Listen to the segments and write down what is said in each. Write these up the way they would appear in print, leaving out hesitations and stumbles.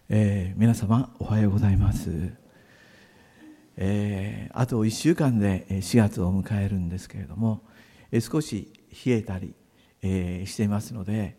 皆様おはようございます。あと1週間で4月を迎えるんですけれども、少し冷えたり、していますので、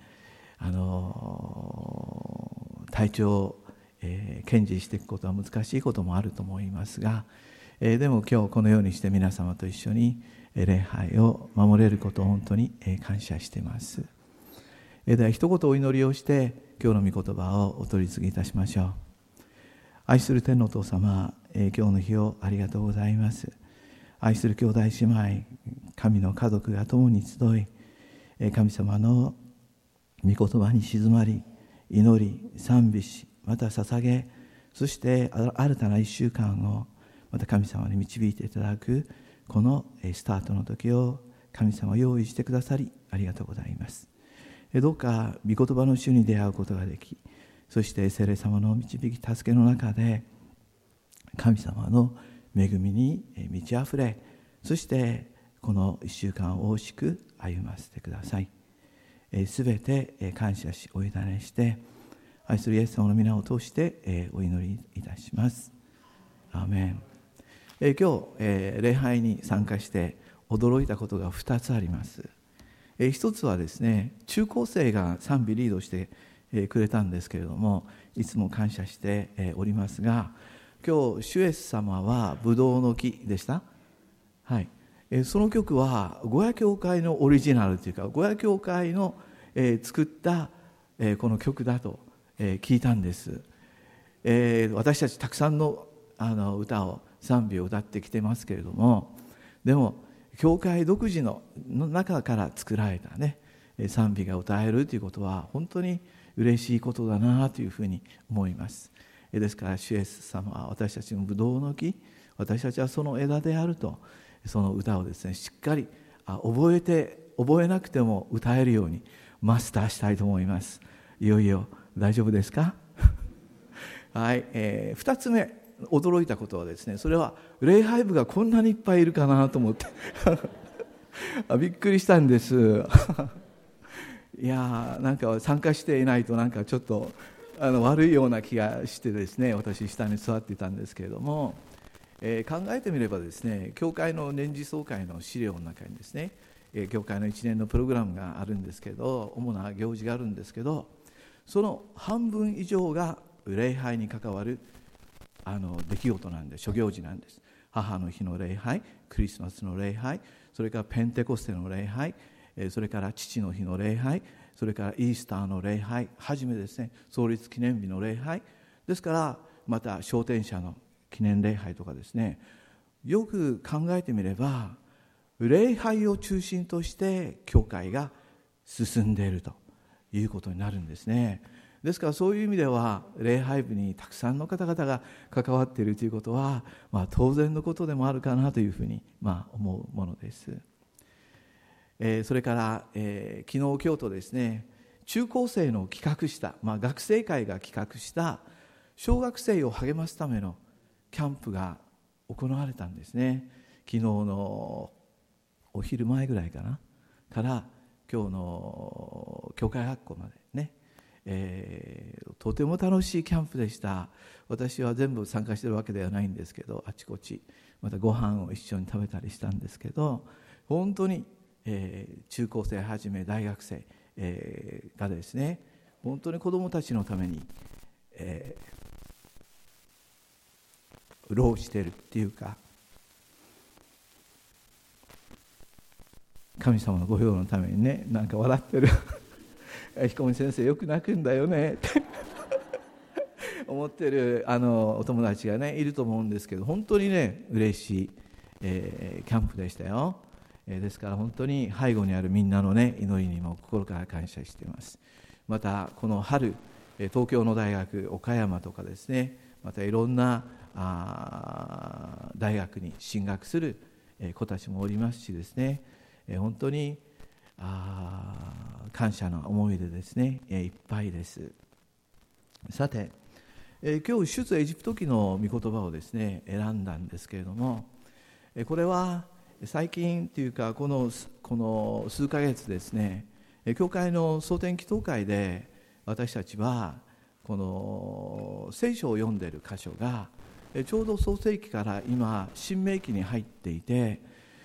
体調を、堅持していくことは難しいこともあると思いますが、でも今日このようにして皆様と一緒に礼拝を守れることを本当に感謝しています。では一言お祈りをして今日の御言葉をお取り次ぎいたしましょう。愛する天のお父様、今日の日をありがとうございます。愛する兄弟姉妹、神の家族が共に集い、神様の御言葉に静まり、祈り、賛美し、また捧げ、そして新たな1週間をまた神様に導いていただくこのスタートの時を神様用意してくださりありがとうございます。どうか御言葉の主に出会うことができ、そして聖霊様の導き助けの中で神様の恵みに満ち溢れ、そしてこの1週間を大しく歩ませてください。すべて感謝しお委ねして愛するイエス様の皆を通してお祈りいたします。アーメン。今日礼拝に参加して驚いたことが2つあります。一つはですね、中高生が賛美リードしてくれたんですけれども、いつも感謝しておりますが、今日主イエス様はブドウの木でした。はい。その曲はゴヤ教会のオリジナルというか、ゴヤ教会の作ったこの曲だと聞いたんです。私たちたくさんの歌を賛美を歌ってきてますけれども、でも教会独自の中から作られたね賛美が歌えるということは本当に嬉しいことだなというふうに思います。ですから主イエス様は私たちのブドウの木、私たちはその枝であると、その歌をですねしっかり覚えなくても歌えるようにマスターしたいと思います。いよいよ大丈夫ですか？はい、2つ目驚いたことはですね、それは礼拝部がこんなにいっぱいいるかなと思ってびっくりしたんです。いやなんか参加していないとなんかちょっと悪いような気がしてですね、私下に座っていたんですけれども、考えてみればですね、教会の年次総会の資料の中にですね、教会の1年のプログラムがあるんですけど、主な行事があるんですけど、その半分以上が礼拝に関わる出来事なんで、諸行事なんです。母の日の礼拝、クリスマスの礼拝、それからペンテコステの礼拝、それから父の日の礼拝、それからイースターの礼拝、はじめですね創立記念日の礼拝ですから、また昇天者の記念礼拝とかですね、よく考えてみれば礼拝を中心として教会が進んでいるということになるんですね。ですからそういう意味では礼拝部にたくさんの方々が関わっているということは、当然のことでもあるかなというふうに思うものです。それから、昨日今日とですね、中高生の企画した、学生会が企画した小学生を励ますためのキャンプが行われたんですね。昨日のお昼前ぐらいかなから今日の教会学校までね、とても楽しいキャンプでした。私は全部参加しているわけではないんですけど、あちこちまたご飯を一緒に食べたりしたんですけど、本当に、中高生はじめ大学生、がですね、本当に子どもたちのために、労しているっていうか、神様のご用のためにね、なんか笑ってる彦森先生よく泣くんだよねって思ってるお友達がねいると思うんですけど、本当にね嬉しい、キャンプでしたよ。ですから本当に背後にあるみんなのね祈りにも心から感謝しています。またこの春、東京の大学岡山とかですね、またいろんな大学に進学する子たちもおりますしですね、本当に感謝の思いでですねいっぱいです。さて、今日出エジプト記の御言葉をですね選んだんですけれども、これは最近というかこの数ヶ月ですね、教会の総天祈祷会で私たちはこの聖書を読んでいる箇所がちょうど創世記から今新明記に入っていて、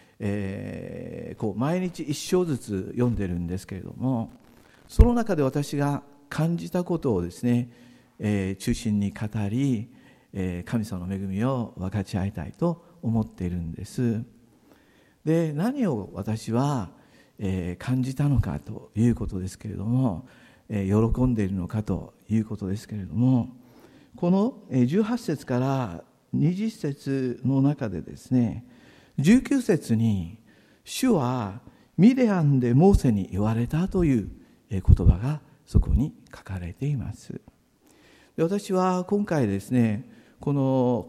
毎日一章ずつ読んでるんですけれども、その中で私が感じたことをですね、中心に語り、神様の恵みを分かち合いたいと思っているんです。で、何を私は、感じたのかということですけれども、喜んでいるのかということですけれども、この18節から20節の中でですね、19節に主はミディアンでモーセに言われたという言葉がそこに書かれています。で、私は今回ですね、この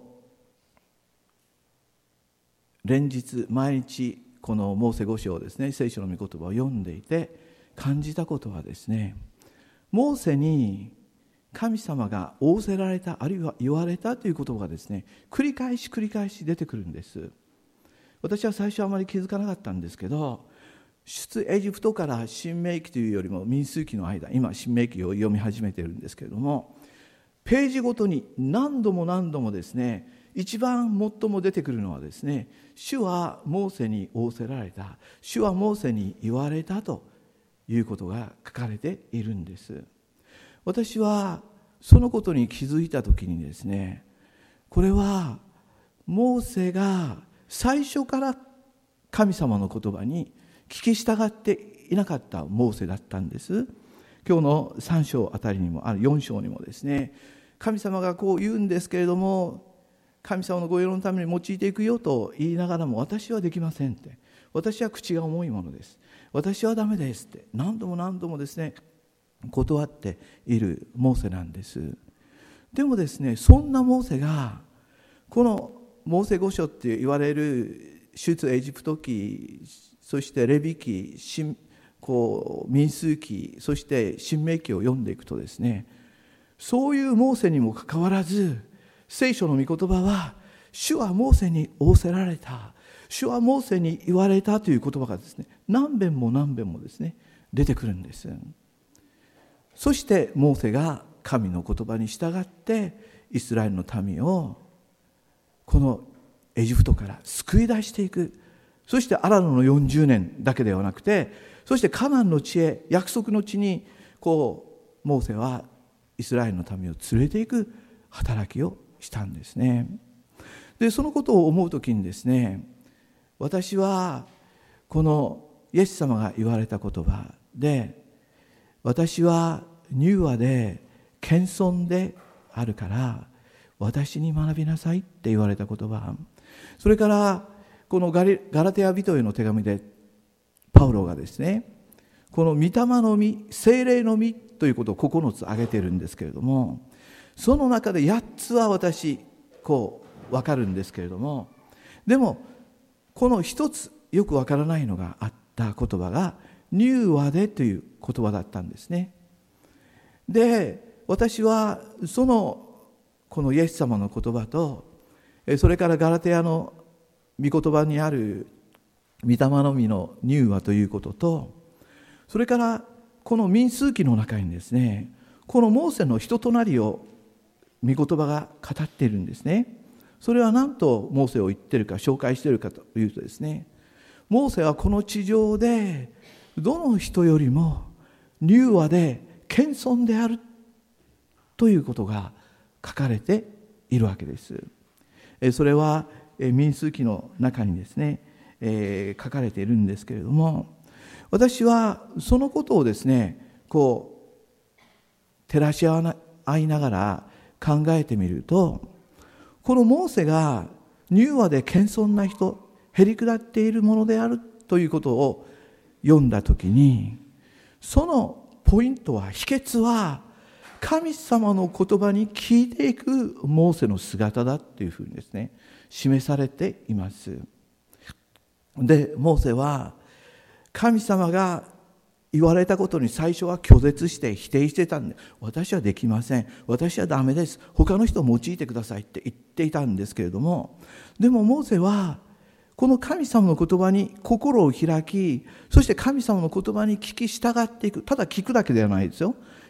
連日毎日このモーセ5章ですね、聖書の御言葉を読んでいて感じたことはですね、モーセに神様が仰せられた、あるいは言われたという言葉がですね、繰り返し出てくるんです。私は最初はあまり気づかなかったんですけど、出エジプトから新明記というよりも民数記の間、今新明記を読み始めているんですけれども、ページごとに何度もですね、一番最も出てくるのはですね、主はモーセに仰せられた、主はモーセに言われたということが書かれているんです。私はそのことに気づいたときにですね、これはモーセが最初から神様の言葉に聞き従っていなかったモーセだったんです。今日の3章あたりにも4章にもですね、神様がこう言うんですけれども、神様のご用のために用いていくよと言いながらも、私はできませんって、私は口が重いものです、私はダメですって何度もですね断っているモーセなんです。でもですね、そんなモーセがこのモーセ5書って言われる出エジプト記、そしてレビ記、民数記、そして新明記を読んでいくとですね、そういうモーセにもかかわらず、聖書の御言葉は主はモーセに仰せられた、主はモーセに言われたという言葉がですね、何遍もですね出てくるんです。そしてモーセが神の言葉に従ってイスラエルの民をこのエジプトから救い出していく。そしてアラノの40年だけではなくて、そしてカナンの地へ、約束の地にモーセはイスラエルの民を連れていく働きをしたんですね。で、そのことを思うときにですね、私はこのイエス様が言われた言葉で、私は柔和で謙遜であるから私に学びなさいって言われた言葉、それからこのガラテヤ人への手紙でパウロがですね、この御霊の実、聖霊の実ということを9つ挙げているんですけれども、その中で8つは私分かるんですけれども、でもこの一つよく分からないのがあった言葉が柔和でという言葉だったんですね。で、私はこのイエス様の言葉と、それからガラテヤの御言葉にある御霊の実の柔和ということと、それからこの民数記の中にですね、このモーセの人となりを御言葉が語っているんですね。それは何とモーセを言っているか、紹介しているかというとですね、モーセはこの地上でどの人よりも柔和で謙遜であるということが書かれているわけです。それは民数記の中にですね、書かれているんですけれども、私はそのことをですね、照らし合いながら考えてみると、このモーセが柔和で謙遜な人、へりくだっているものであるということを読んだときに、そのポイントは、秘訣は神様の言葉に聞いていくモーセの姿だというふうにですね、示されています。で、モーセは神様が言われたことに最初は拒絶して否定してたんで、私はできません、私はダメです、他の人を用いてくださいって言っていたんですけれども、でもモーセはこの神様の言葉に心を開き、そして神様の言葉に聞き従っていく。ただ聞くだけではないですよ。聞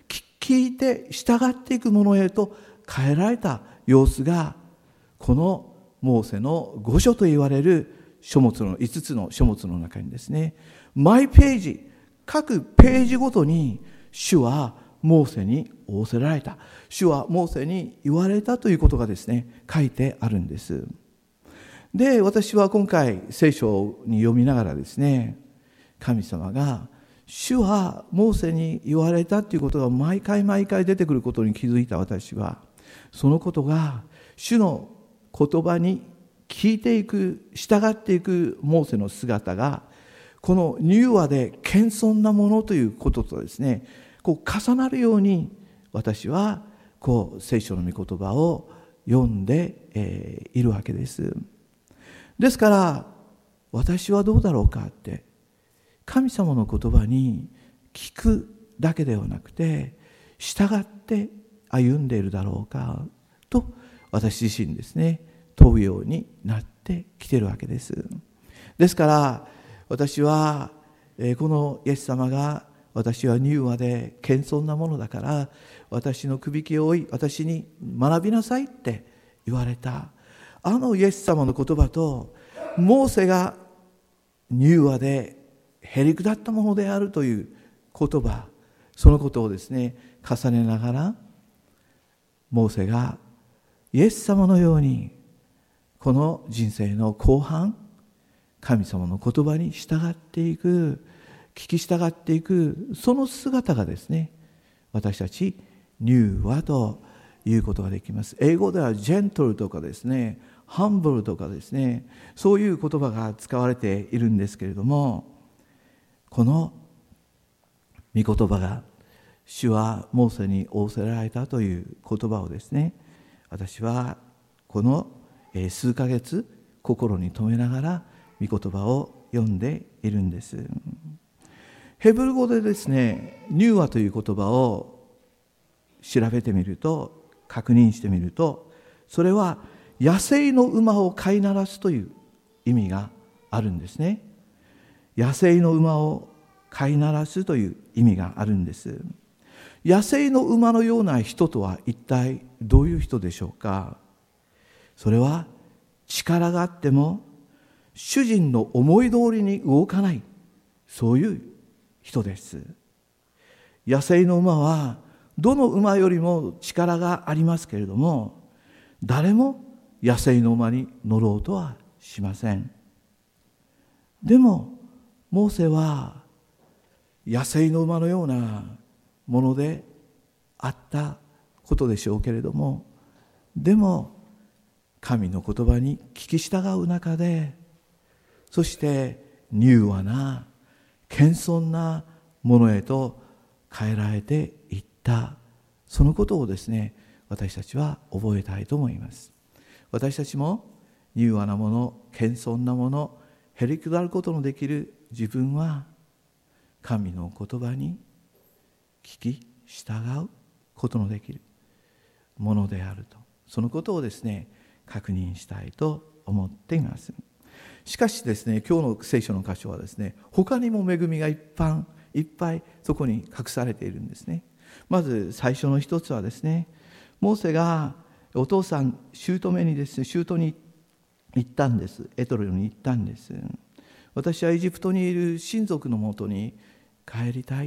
聞いて従っていくものへと変えられた様子が、このモーセの5書といわれる書物の5つの書物の中にですね、毎ページ、各ページごとに主はモーセに仰せられた、主はモーセに言われたということがですね、書いてあるんです。で、私は今回聖書に読みながらですね、神様が主はモーセに言われたということが毎回毎回出てくることに気づいた私は、そのことが主の言葉に聞いていく、従っていくモーセの姿が、この柔和で謙遜なものということとですね、こう重なるように私はこう聖書の御言葉を読んでいるわけです。ですから私はどうだろうかって、神様の言葉に聞くだけではなくて従って歩んでいるだろうかと、私自身ですね、問うようになってきているわけです。ですから私はこのイエス様が、私は柔和で謙遜なものだから私のくびきを追い私に学びなさいって言われたあのイエス様の言葉と、モーセが柔和でへりくだったものであるという言葉、そのことをですね重ねながら、モーセがイエス様のようにこの人生の後半、神様の言葉に従っていく、聞き従っていく、その姿がですね、私たち柔和ということができます。英語ではジェントルとかですね、ハンブルとかですね、そういう言葉が使われているんですけれども、この御言葉が、主はモーセに仰せられたという言葉をですね、私はこの数ヶ月心に留めながら御言葉を読んでいるんです。ヘブル語でですね、柔和という言葉を調べてみると、確認してみると、それは野生の馬を飼いならすという意味があるんですね。野生の馬を飼いならすという意味があるんです。野生の馬のような人とは一体どういう人でしょうか。それは力があっても主人の思い通りに動かない、そういう人です。野生の馬はどの馬よりも力がありますけれども、誰も野生の馬に乗ろうとはしません。でもモーセは野生の馬のようなものであったことでしょうけれども、でも神の言葉に聞き従う中で、そして柔和な謙遜なものへと変えられていった、そのことをですね、私たちは覚えたいと思います。私たちも柔和なもの、謙遜なもの、へりくだることのできる自分は、神の言葉に聞き従うことのできるものであると、そのことをですね確認したいと思っています。しかしですね、今日の聖書の箇所はですね、他にも恵みがいっぱいそこに隠されているんですね。まず最初の一つはですね、モーセがお父さん姑にですね、舅に行ったんです。エトロに行ったんです。私はエジプトにいる親族のもとに帰りたいって、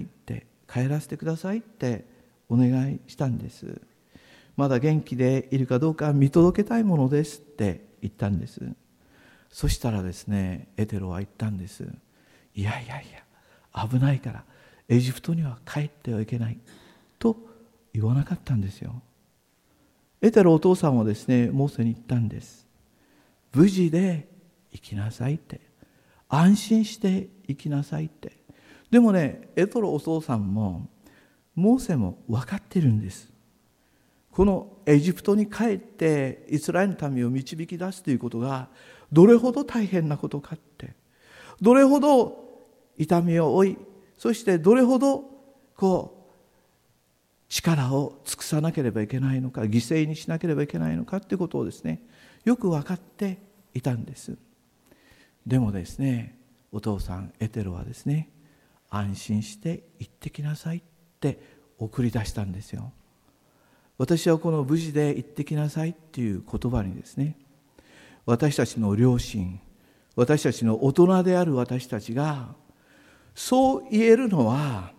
帰らせてくださいってお願いしたんです。まだ元気でいるかどうか見届けたいものですって言ったんです。そしたらですね、エテロは言ったんです。いや危ないからエジプトには帰ってはいけないと言わなかったんですよ。エテロお父さんはですね、モーセに言ったんです。無事で生きなさいって、安心して生きなさいって。でもね、エトロお父さんもモーセも分かってるんです。このエジプトに帰ってイスラエルの民を導き出すということがどれほど大変なことかって、どれほど痛みを負い、そしてどれほど力を尽くさなければいけないのか、犠牲にしなければいけないのかということをですね、よく分かっていたんです。でもですね、お父さんエテロはですね、安心して行ってきなさいって送り出したんですよ。私はこの無事で行ってきなさいっていう言葉にですね、私たちの両親、私たちの大人である私たちがそう言えるのは、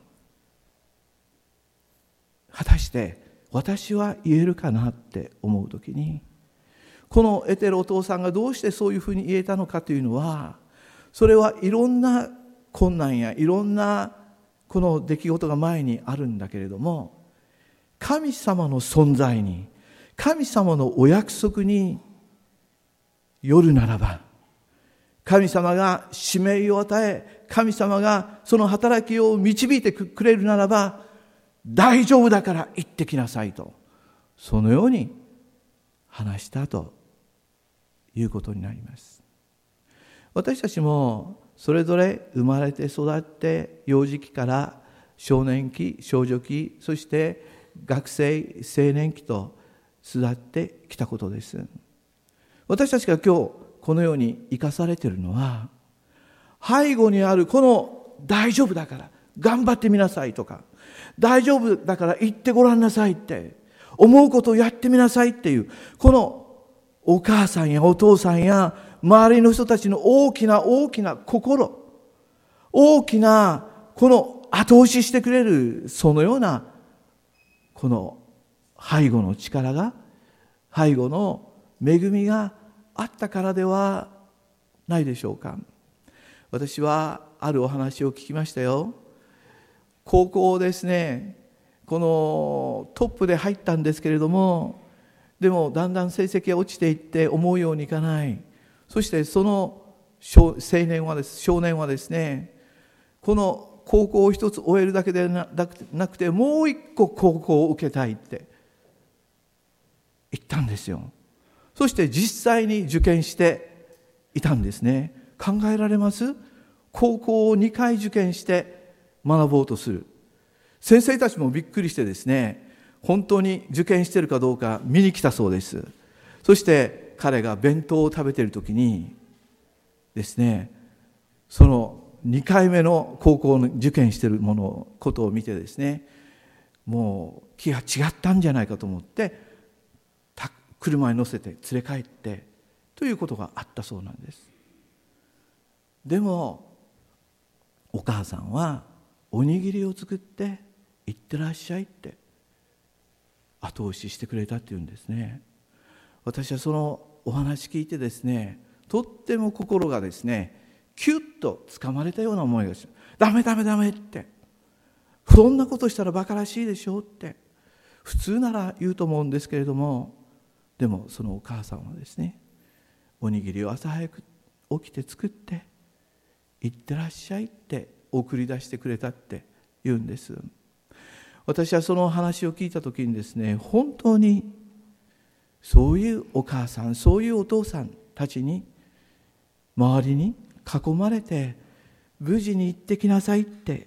果たして私は言えるかなって思うときに、この得てるお父さんがどうしてそういうふうに言えたのかというのは、それはいろんな困難やいろんなこの出来事が前にあるんだけれども、神様の存在に、神様のお約束によるならば、神様が使命を与え、神様がその働きを導いてくれるならば、大丈夫だから行ってきなさいと、そのように話したということになります。私たちもそれぞれ生まれて育って幼児期から少年期、少女期、そして学生、青年期と育ってきたことです。私たちが今日このように生かされているのは、背後にあるこの大丈夫だから頑張ってみなさいとか、大丈夫だから行ってごらんなさいって思うことをやってみなさいっていう、このお母さんやお父さんや周りの人たちの大きな大きな心、大きなこの後押ししてくれる、そのようなこの背後の力が、背後の恵みがあったからではないでしょうか。私はあるお話を聞きましたよ。高校ですね、このトップで入ったんですけれども、でもだんだん成績が落ちていって思うようにいかない。そしてその少年はですね、この高校を一つ終えるだけでなくて、もう一個高校を受けたいって言ったんですよ。そして実際に受験していたんですね。考えられます？高校を2回受験して学ぼうとする。先生たちもびっくりしてですね、本当に受験しているかどうか見に来たそうです。そして彼が弁当を食べているときにですね、その2回目の高校の受験していることを見てですね、もう気が違ったんじゃないかと思って車に乗せて連れ帰ってということがあったそうなんです。でもお母さんはおにぎりを作って行ってらっしゃいって後押ししてくれたっていうんですね。私はそのお話聞いてですね、とっても心がですねキュッとつかまれたような思いがして、ダメって、そんなことしたらバカらしいでしょって普通なら言うと思うんですけれども、でもそのお母さんはですね、おにぎりを朝早く起きて作って行ってらっしゃいって送り出してくれたって言うんです。私はその話を聞いた時にですね、本当にそういうお母さん、そういうお父さんたちに周りに囲まれて無事に行ってきなさいって、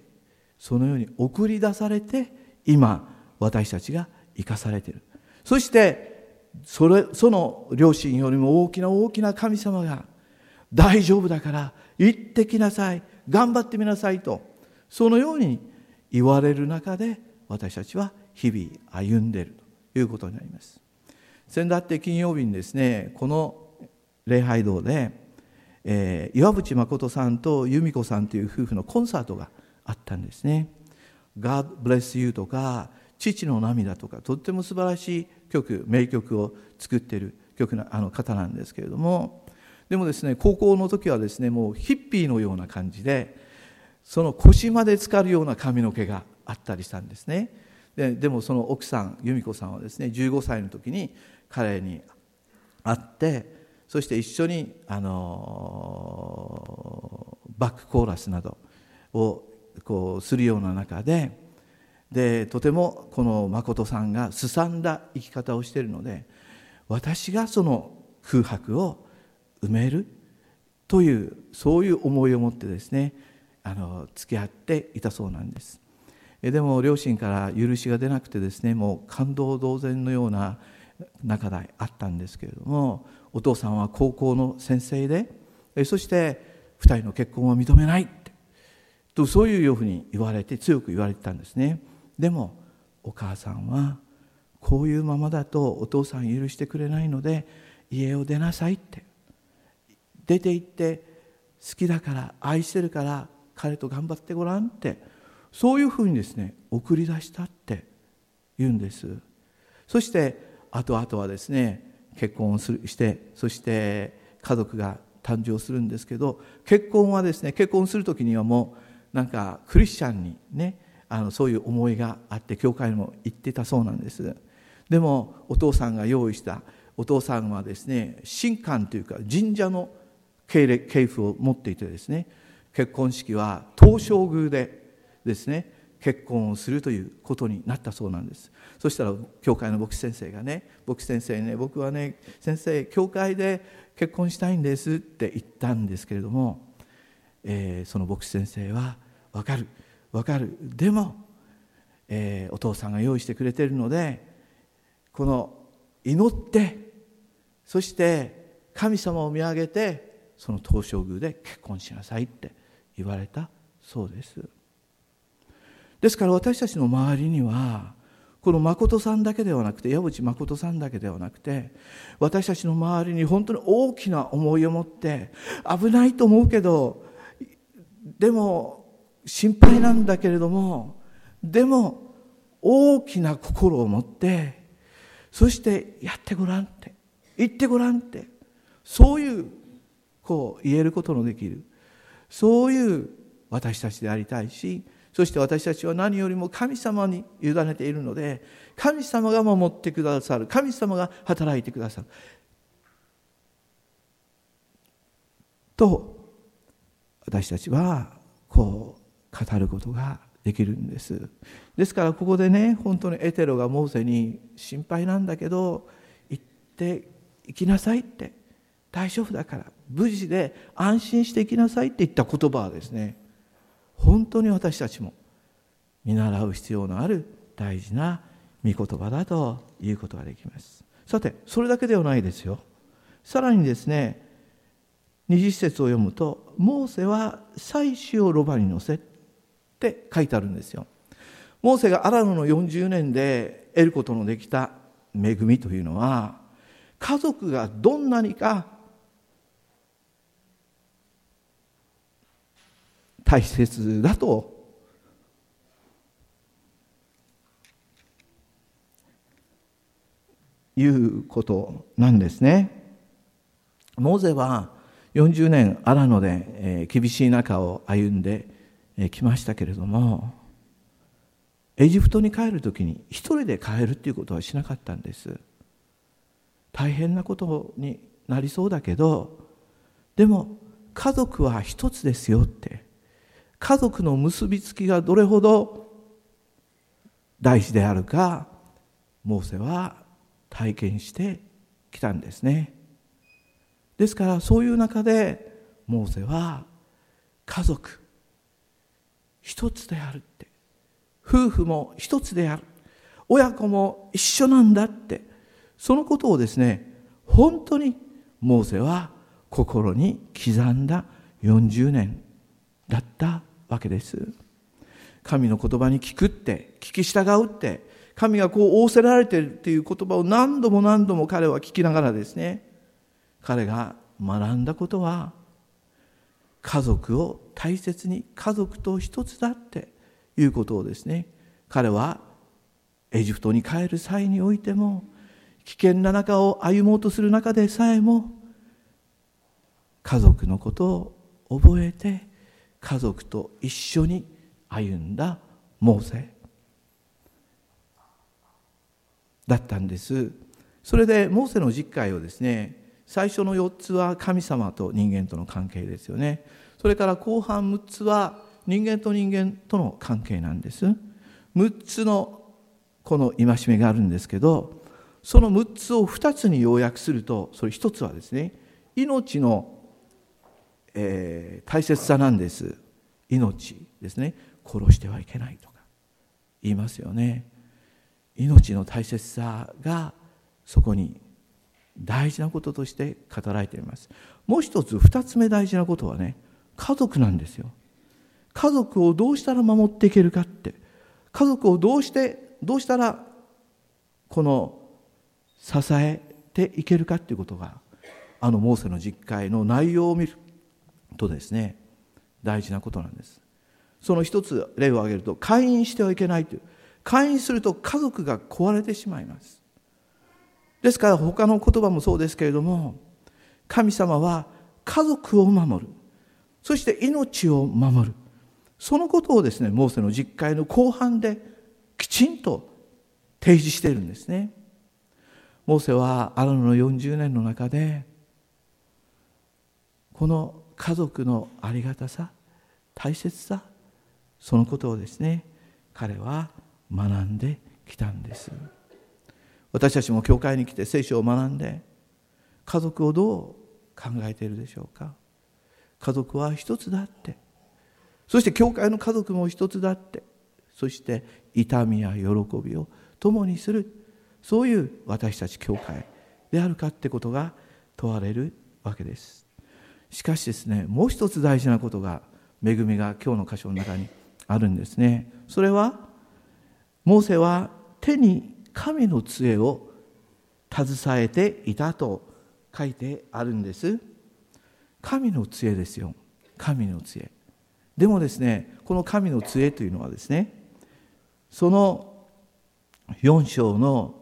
そのように送り出されて今私たちが生かされている。そしてその両親よりも大きな神様が大丈夫だから行ってきなさい、頑張ってみなさいと、そのように言われる中で私たちは日々歩んでいるということになります。先だって金曜日にですね、この礼拝堂で、岩渕誠さんと由美子さんという夫婦のコンサートがあったんですね。God Bless You とか父の涙とか、とっても素晴らしい曲、名曲を作っている方なんですけれども、でもですね、高校の時はですね、もうヒッピーのような感じで、その腰まで浸かるような髪の毛があったりしたんですね。でもその奥さん、由美子さんはですね、15歳の時に彼に会って、そして一緒にバックコーラスなどをこうするような中で、とてもこの誠さんがすさんだ生き方をしているので、私がその空白を埋めるという、そういう思いを持ってですね、付き合っていたそうなんです。でも両親から許しが出なくてですね、もう感動同然のような仲であったんですけれども、お父さんは高校の先生で、そして2人の結婚を認めないと、そういうふうに強く言われてたんですね。でもお母さんはこういうままだとお父さん許してくれないので家を出なさいって、出て行って好きだから愛してるから彼と頑張ってごらんって、そういうふうにですね送り出したって言うんです。そして後々はですね結婚をして、そして家族が誕生するんですけど、結婚する時にはもうなんかクリスチャンにねそういう思いがあって教会にも行ってたそうなんです。でもお父さんが用意した、お父さんはですね神官というか神社の系譜を持っていてですね、結婚式は東照宮でですね結婚をするということになったそうなんです。そしたら教会の牧師先生がね、僕はね先生教会で結婚したいんですって言ったんですけれども、その牧師先生は分かる、でも、お父さんが用意してくれているのでこの祈って、そして神様を見上げてその東照宮で結婚しなさいって言われたそうです。ですから私たちの周りにはこの誠さんだけではなくて、矢渕誠さんだけではなくて、私たちの周りに本当に大きな思いを持って、危ないと思うけどでも心配なんだけれども、でも大きな心を持って、そしてやってごらんって、言ってごらんって、そういう言えることのできる、そういう私たちでありたいし、そして私たちは何よりも神様に委ねているので、神様が守ってくださる、神様が働いてくださると私たちは語ることができるんです。ですからここでね、本当にエテロがモーセに心配なんだけど行って行きなさいって、大丈夫だから無事で安心して行きなさいって言った言葉はですね、本当に私たちも見習う必要のある大事な御言葉だということができます。さてそれだけではないですよ。さらにですね20節を読むと、モーセは妻子をロバに乗せって書いてあるんですよ。モーセがアラノの40年で得ることのできた恵みというのは、家族がどんなにか大切だということなんですね。モーセは40年アラノで厳しい中を歩んできましたけれども、エジプトに帰るときに一人で帰るっていうことはしなかったんです。大変なことになりそうだけど、でも家族は一つですよって、家族の結びつきがどれほど大事であるか、モーセは体験してきたんですね。ですからそういう中でモーセは家族一つであるって、夫婦も一つである、親子も一緒なんだって、そのことをですね本当にモーセは心に刻んだ40年だったわけです。神の言葉に聞くって、聞き従うって、神が仰せられているっていう言葉を何度も彼は聞きながらですね、彼が学んだことは、家族を大切に、家族と一つだっていうことをですね、彼はエジプトに帰る際においても、危険な中を歩もうとする中でさえも、家族のことを覚えて、家族と一緒に歩んだモーセだったんです。それでモーセの実会をですね、最初の4つは神様と人間との関係ですよね。それから後半6つは人間と人間との関係なんです。6つのこの戒めがあるんですけど、その6つを2つに要約すると、それ1つはですね、命の、大切さなんです。命ですね。殺してはいけないとか言いますよね。命の大切さがそこに大事なこととして語られています。もう一つ、2つ目大事なことはね、家族なんですよ。家族をどうしたら守っていけるかって、家族をどうしてどうしたらこの支えていけるかということが、モーセの実会の内容を見るとですね、大事なことなんです。その一つ例を挙げると、姦淫してはいけないという。姦淫すると家族が壊れてしまいます。ですから他の言葉もそうですけれども、神様は家族を守る、そして命を守る、そのことをですね、モーセの実会の後半できちんと提示しているんですね。モーセはアロンの40年の中で、この家族のありがたさ、大切さ、そのことをですね、彼は学んできたんです。私たちも教会に来て聖書を学んで、家族をどう考えているでしょうか。家族は一つだって、そして教会の家族も一つだって、そして痛みや喜びを共にする、そういう私たち教会であるかってことが問われるわけです。しかしですね、もう一つ大事なことが、恵みが今日の箇所の中にあるんですね。それは、モーセは手に神の杖を携えていたと書いてあるんです。神の杖ですよ。神の杖。でもですね、この神の杖というのはですね、その4章の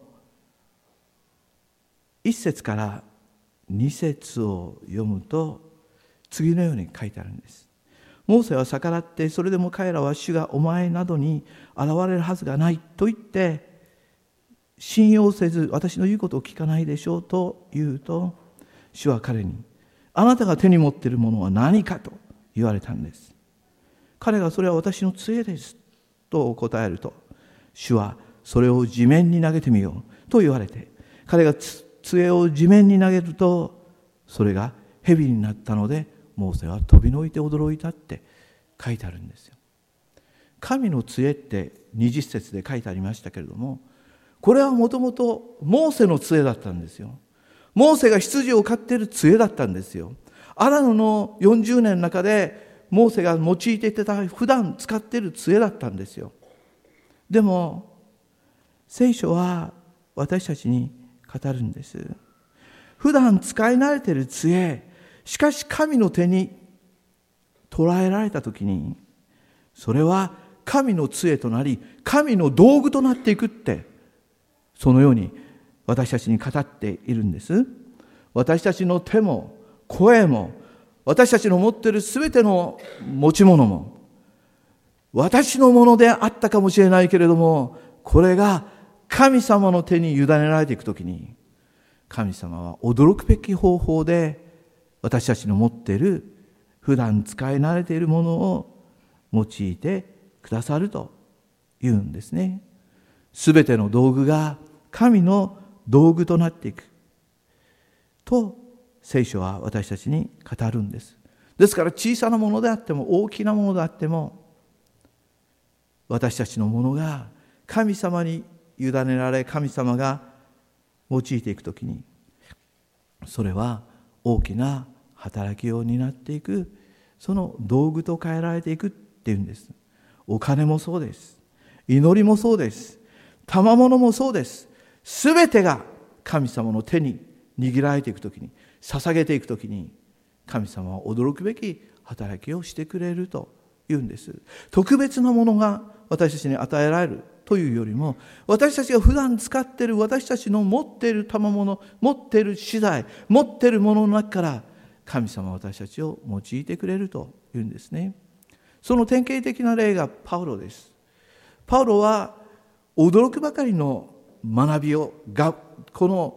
1節から2節を読むと、次のように書いてあるんです。モーセは逆らって、それでも彼らは主がお前などに現れるはずがないと言って、信用せず私の言うことを聞かないでしょうと言うと、主は彼に、あなたが手に持っているものは何かと言われたんです。彼が、それは私の杖ですと答えると、主はそれを地面に投げてみようと言われて、彼が杖を地面に投げると、それが蛇になったので、モーセは飛びのいて驚いたって書いてあるんですよ。神の杖って20節で書いてありましたけれども、これはもともとモーセの杖だったんですよ。モーセが羊を飼っている杖だったんですよ。アラノの40年の中でモーセが用いていた普段使っている杖だったんですよ。でも聖書は私たちに語るんです。普段使い慣れている杖、しかし神の手に捉えられたときに、それは神の杖となり、神の道具となっていくって、そのように私たちに語っているんです。私たちの手も声も、私たちの持っているすべての持ち物も、私のものであったかもしれないけれども、これが神様の手に委ねられていくときに、神様は驚くべき方法で私たちの持っている普段使い慣れているものを用いてくださるというんですね。すべての道具が神の道具となっていくと聖書は私たちに語るんです。ですから小さなものであっても大きなものであっても、私たちのものが神様に委ねられ、神様が用いていくときに、それは大きな働きを担っていく、その道具と変えられていくっていうんです。お金もそうです。祈りもそうです。賜物もそうです。すべてが神様の手に握られていくときに、捧げていくときに、神様は驚くべき働きをしてくれるというんです。特別なものが私たちに与えられるというよりも、私たちが普段使っている、私たちの持っている賜物、持っている資材、持っているものの中から神様は私たちを用いてくれるというんですね。その典型的な例がパウロです。パウロは驚くばかりの学びをこの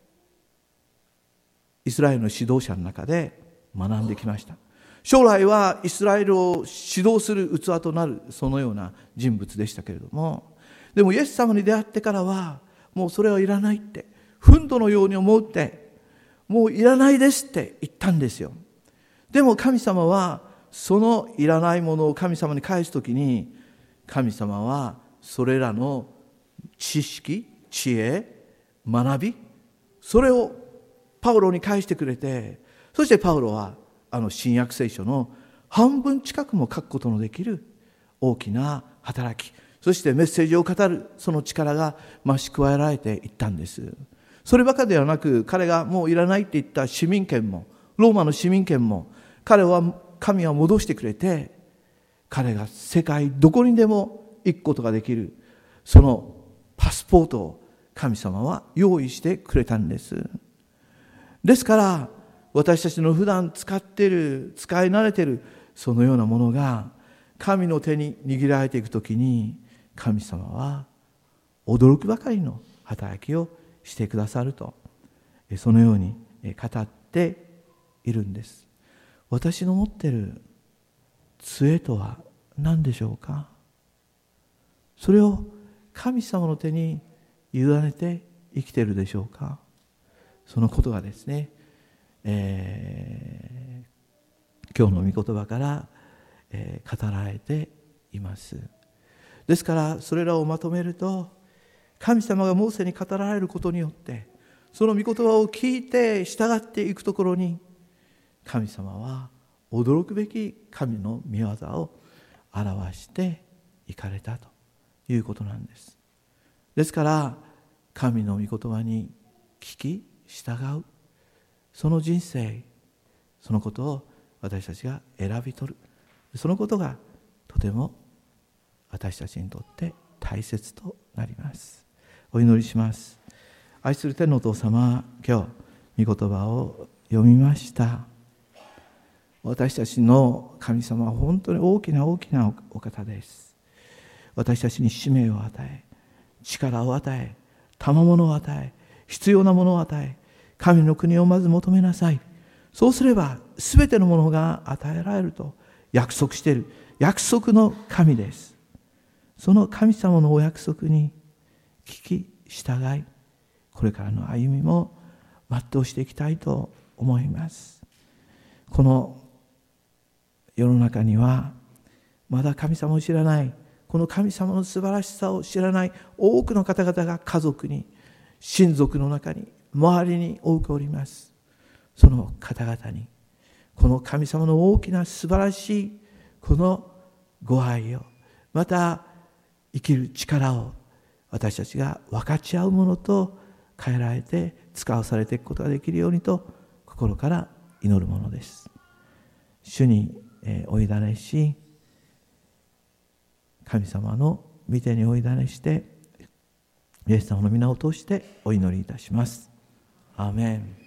イスラエルの指導者の中で学んできました。将来はイスラエルを指導する器となる、そのような人物でしたけれども、でもイエス様に出会ってからはもうそれはいらないって、憤怒のように思うって、もういらないですって言ったんですよ。でも神様はそのいらないものを神様に返すときに、神様はそれらの知識、知恵、学び、それをパウロに返してくれて、そしてパウロは新約聖書の半分近くも書くことのできる大きな働き、 そしてメッセージを語るその力が増し加えられていったんです。そればかりではなく、彼がもういらないって言った市民権も、ローマの市民権も神は戻してくれて、彼が世界どこにでも行くことができる、そのパスポートを神様は用意してくれたんです。ですから私たちの普段使っている、使い慣れているそのようなものが神の手に握られていくときに、神様は驚くばかりの働きをしてくださると、そのように語っているんです。私の持っている杖とは何でしょうか。それを神様の手に委ねて生きているでしょうか。そのことがですね、今日の御言葉から、語られています。ですからそれらをまとめると、神様がモーセに語られることによって、その御言葉を聞いて従っていくところに、神様は驚くべき神の御業を表していかれたということなんです。ですから神の御言葉に聞き従う、その人生、そのことを私たちが選び取る、そのことがとても私たちにとって大切となります。お祈りします。愛する天のお父様、今日御言葉を読みました。私たちの神様は本当に大きな大きなお方です。私たちに使命を与え、力を与え、賜物を与え、必要なものを与え、神の国をまず求めなさい。そうすれば全てのものが与えられると約束している約束の神です。その神様のお約束に聞き従い、これからの歩みも全うしていきたいと思います。この世の中にはまだ神様を知らない、この神様の素晴らしさを知らない多くの方々が家族に、親族の中に、周りに多くおります。その方々にこの神様の大きな素晴らしいこのご愛を、また生きる力を私たちが分かち合うものと変えられて使わされていくことができるようにと心から祈るものです。主にお委ねし、神様の御手にお委ねして、イエス様の皆を通してお祈りいたします。アーメン。